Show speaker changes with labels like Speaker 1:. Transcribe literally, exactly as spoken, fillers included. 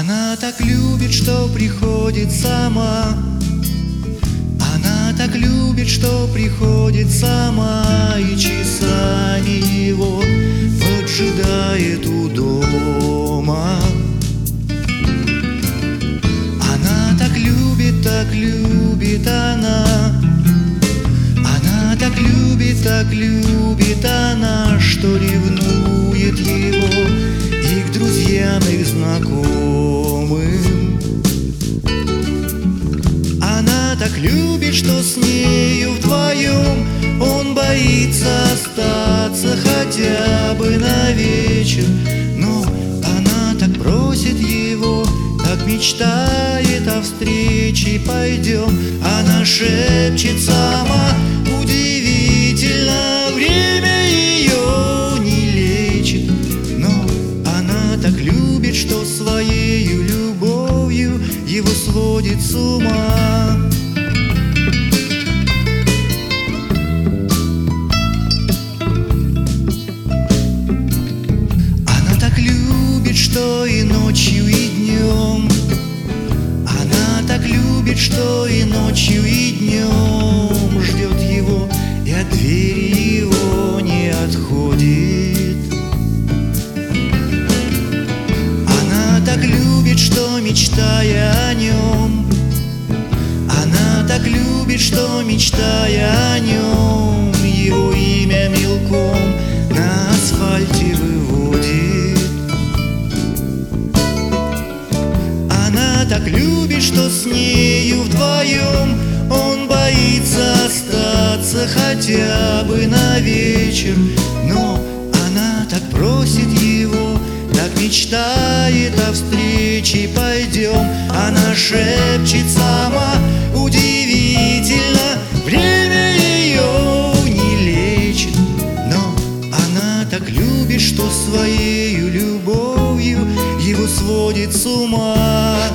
Speaker 1: Она так любит, что приходит сама. Она так любит, что приходит сама, и часами его поджидает у дома. Она так любит, так любит она. Она так любит, так любит она, что ревнует его и к друзьям, и к знакомым. Она так любит, что с нею вдвоем он боится остаться хотя бы на вечер. Но она так просит его, так мечтает о встрече. Пойдем, она шепчет сама. Удивительно, время ее не лечит, но она так любит, что своею любовью его сводит с ума. Она так любит, что и ночью, и днем. Она так любит, что и ночью, и днем ждет его, и от двери его не отходит. Она так любит, что, мечтая о нем, она так любит, что, мечтая о нем, его имя мелком на асфальте выводит. Она так любит, что с нею вдвоем он боится остаться хотя бы на вечер. Но она так просит его, так мечтает о встрече. Пойдем, она шепчет сама. Удивительно, время ее не лечит, но она так любит, что своею любовью его сводит с ума.